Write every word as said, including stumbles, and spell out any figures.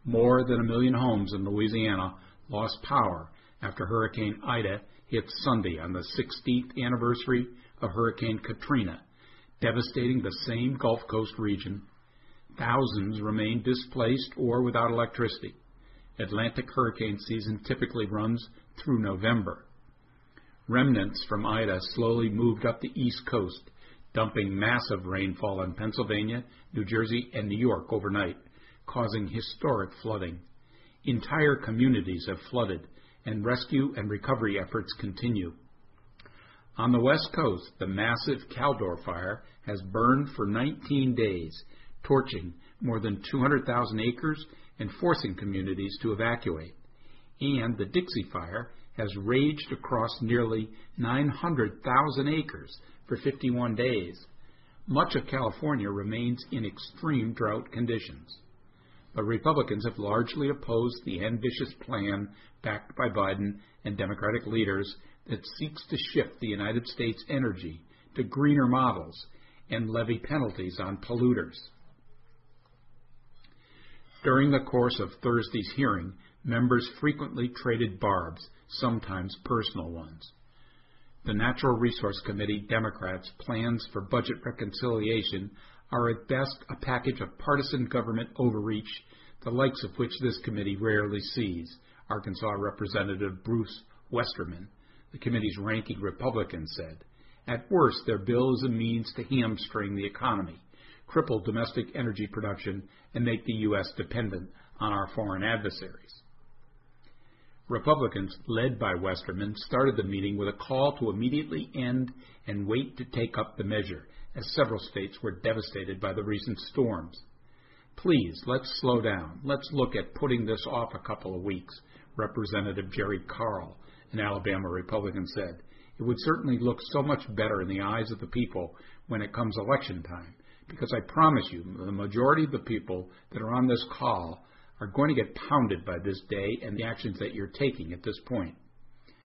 More than a million homes in Louisiana lost power after Hurricane Ida hit Sunday on the sixteenth anniversary of Hurricane Katrina, devastating the same Gulf Coast region. Thousands remain displaced or without electricity. Atlantic hurricane season typically runs through November. Remnants from Ida slowly moved up the East Coast, dumping massive rainfall in Pennsylvania, New Jersey, and New York overnight, causing historic flooding. Entire communities have flooded, and rescue and recovery efforts continue. On the West Coast, the massive Caldor fire has burned for nineteen days, torching more than two hundred thousand acres and forcing communities to evacuate. And the Dixie Fire has raged across nearly nine hundred thousand acres for fifty-one days. Much of California remains in extreme drought conditions. But Republicans have largely opposed the ambitious plan backed by Biden and Democratic leaders that seeks to shift the United States energy to greener models and levy penalties on polluters. During the course of Thursday's hearing, members frequently traded barbs, sometimes personal ones. The Natural Resource Committee Democrats' plans for budget reconciliation are at best a package of partisan government overreach, the likes of which this committee rarely sees, Arkansas Representative Bruce Westerman, the committee's ranking Republican, said. At worst, their bill is a means to hamstring the economy, cripple domestic energy production, and make the U S dependent on our foreign adversaries. Republicans, led by Westerman, started the meeting with a call to immediately end and wait to take up the measure, as several states were devastated by the recent storms. Please, let's slow down. Let's look at putting this off a couple of weeks, Representative Jerry Carl, an Alabama Republican, said. It would certainly look so much better in the eyes of the people when it comes election time, because I promise you, the majority of the people that are on this call are going to get pounded by this day and the actions that you're taking at this point.